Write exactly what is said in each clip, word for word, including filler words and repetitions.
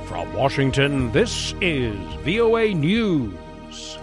From Washington, this is V O A News.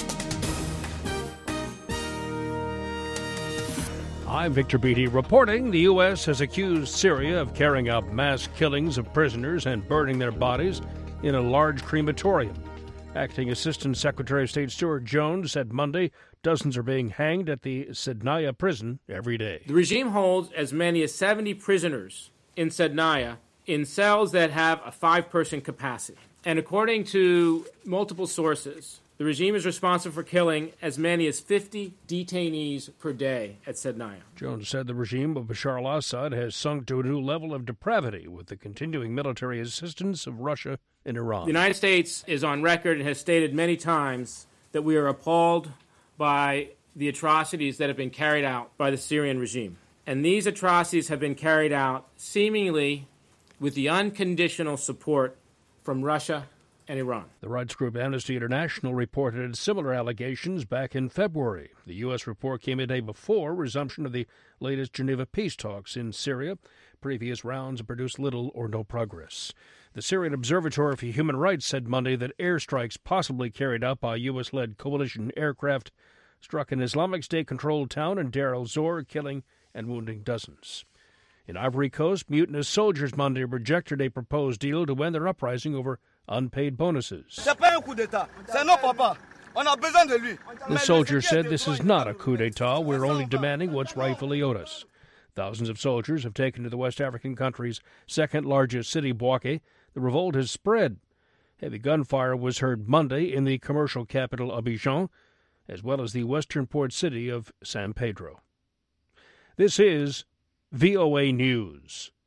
I'm Victor Beatty reporting the U S has accused Syria of carrying out mass killings of prisoners and burning their bodies in a large crematorium. Acting Assistant Secretary of State Stuart Jones said Monday dozens are being hanged at the Sednaya prison every day. The regime holds as many as seventy prisoners in Sednaya in cells that have a five-person capacity. And according to multiple sources, the regime is responsible for killing as many as fifty detainees per day at Sednaya. Jones said the regime of Bashar al-Assad has sunk to a new level of depravity with the continuing military assistance of Russia and Iran. The United States is on record and has stated many times that we are appalled by the atrocities that have been carried out by the Syrian regime. And these atrocities have been carried out seemingly with the unconditional support from Russia and Iran. The rights group Amnesty International reported similar allegations back in February. The U S report came a day before resumption of the latest Geneva peace talks in Syria. Previous rounds produced little or no progress. The Syrian Observatory for Human Rights said Monday that airstrikes possibly carried out by U S-led coalition aircraft struck an Islamic State-controlled town in Deir el-Zor, killing and wounding dozens. In Ivory Coast, mutinous soldiers Monday rejected a proposed deal to end their uprising over unpaid bonuses. The soldiers said this is not a coup d'etat. We're only demanding what's rightfully owed us. Thousands of soldiers have taken to the West African country's second-largest city, Bouaké. The revolt has spread. Heavy gunfire was heard Monday in the commercial capital Abidjan, as well as the western port city of San Pedro. This is V O A News.